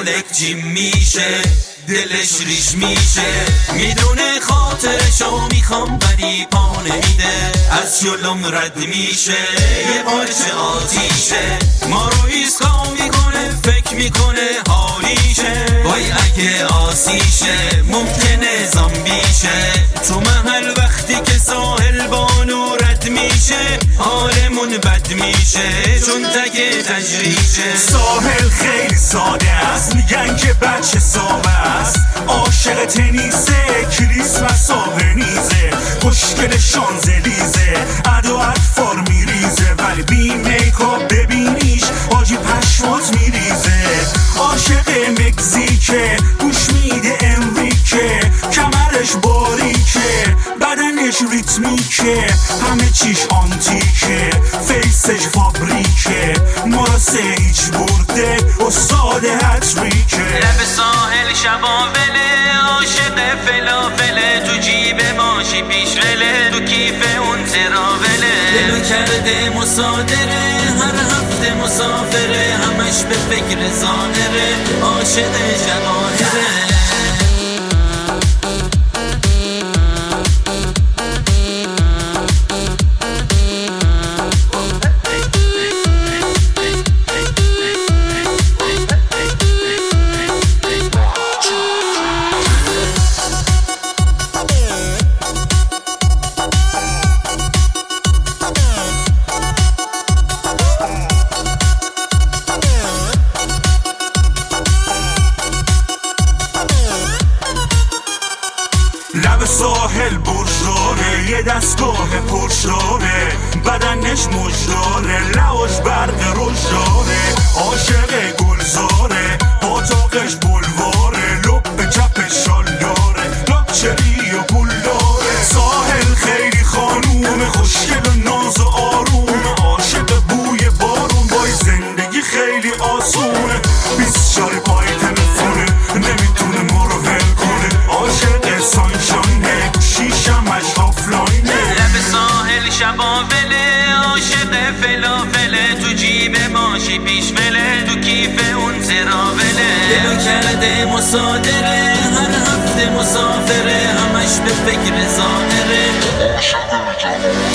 مولک جیم میشه، دلش ریش میشه، میدونه خاطرشو میخوام ولی پا نمیده، از جلوم رد میشه، یه پارچه آتیشه، ما رو ایسکا میکنه، فکر میکنه حالیشه، وای اگه آسیشه ممکنه زامبیشه، تو محل وقتی که ساحل بانو رد میشه حالمون بد میشه چون تک تجریشه. ساحل خیلی ساده است، میگن که بچه سابه است، عاشق تنیسه، کریسمس و ونیزه، خوشگل شانزلیزه، ادو اطفار میریزه، ولی بی میکاپ ببینیش آجی پشمات میریزه، عاشق مکزیکه، گوش میده امریکه، کمرش باریکه، بدنش ریتمیکه، همه چیش آنتیکه، فیسش فابریکه، مراسه هیچ برده استاد هتریکه. لب ساحل شبا وله، عاشق فلافله، تو جیب ماشی پیش وله، تو کیف اون تراوله، دلو کرده مصادره، هر هفته مسافره، همش به فکر ظاهره، عاشق جواهره. لب ساحل برشاره، یه دستگاه پرشاره، بدنش مجداره، لواش برق روشاره، عاشق گلزاره، اتاقش بلواره، لب چپش شالداره، لاکچری و پول داره. ساحل خیلی خانوم خوشگل و ناز و آروم، عاشق بوی بارون، وای زندگی خیلی آسونه، 24 پای تلفونه، نمیتونه ما رو ول کنه، عاشق سانشانه، شیشمش آفلاینه. لب ساحل شبا وله، عاشق فلافله، تو جیب ماشی پیش وله، تو کیف اون تراوله، دلو کرده مصادره، هر هفته مسافره، همش به فکر ظاهره.